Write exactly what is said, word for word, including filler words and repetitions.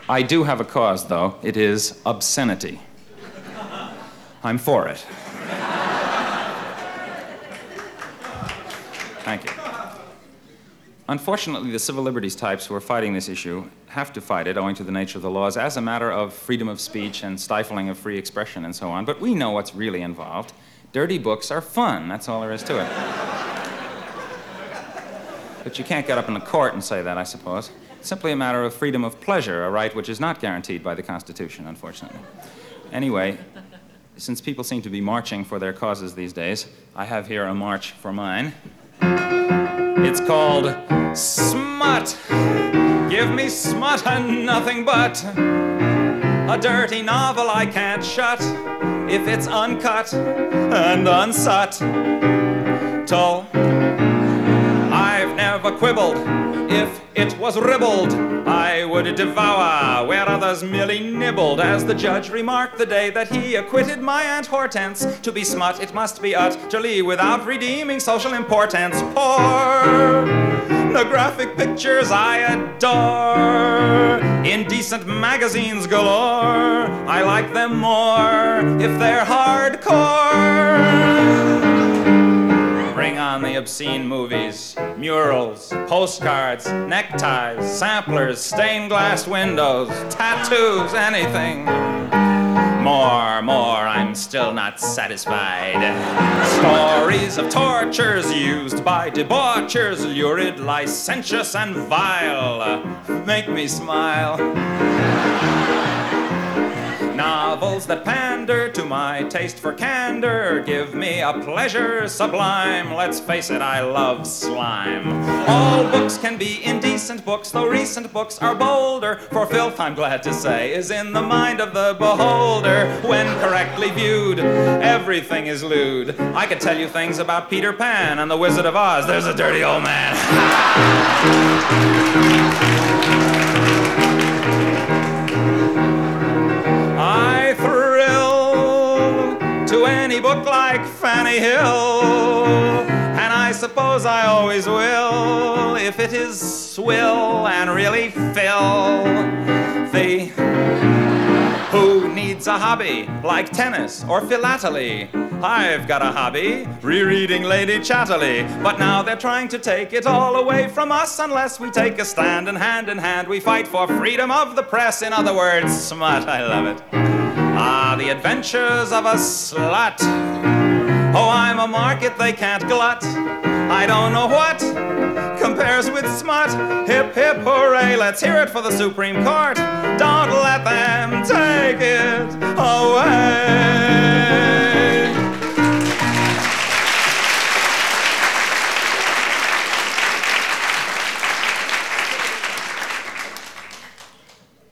I do have a cause, though. It is obscenity. I'm for it. Thank you. Unfortunately, the civil liberties types who are fighting this issue have to fight it, owing to the nature of the laws, as a matter of freedom of speech and stifling of free expression and so on. But we know what's really involved. Dirty books are fun. That's all there is to it. But you can't get up in a court and say that, I suppose. It's simply a matter of freedom of pleasure, a right which is not guaranteed by the Constitution, unfortunately. Anyway, since people seem to be marching for their causes these days, I have here a march for mine. It's called Smut. Give me smut and nothing but a dirty novel I can't shut if it's uncut and unsut. Tull, I've never quibbled. If it was ribbled, I would devour where others merely nibbled. As the judge remarked the day that he acquitted my Aunt Hortense, to be smut it must be utterly without redeeming social importance. Pornographic pictures I adore, indecent magazines galore. I like them more if they're hardcore. Bring on the obscene movies, murals, postcards, neckties, samplers, stained glass windows, tattoos, anything. More, more, I'm still not satisfied. Stories of tortures used by debauchers, lurid, licentious, and vile, make me smile. Novels that pander to my taste for candor give me a pleasure sublime. Let's face it, I love slime. All books can be indecent books, though recent books are bolder. For filth, I'm glad to say, is in the mind of the beholder. When correctly viewed, everything is lewd. I could tell you things about Peter Pan and the Wizard of Oz. There's a dirty old man. I thrill to any book like Fanny Hill, and I suppose I always will, if it is swill and really filthy. Who needs a hobby like tennis or philately? I've got a hobby, rereading Lady Chatterley. But now they're trying to take it all away from us unless we take a stand, and hand in hand we fight for freedom of the press. In other words, smut. I love it. Ah, the adventures of a slut. Oh, I'm a market they can't glut. I don't know what compares with smut. Hip, hip, hooray, let's hear it for the Supreme Court. Don't let them take it away.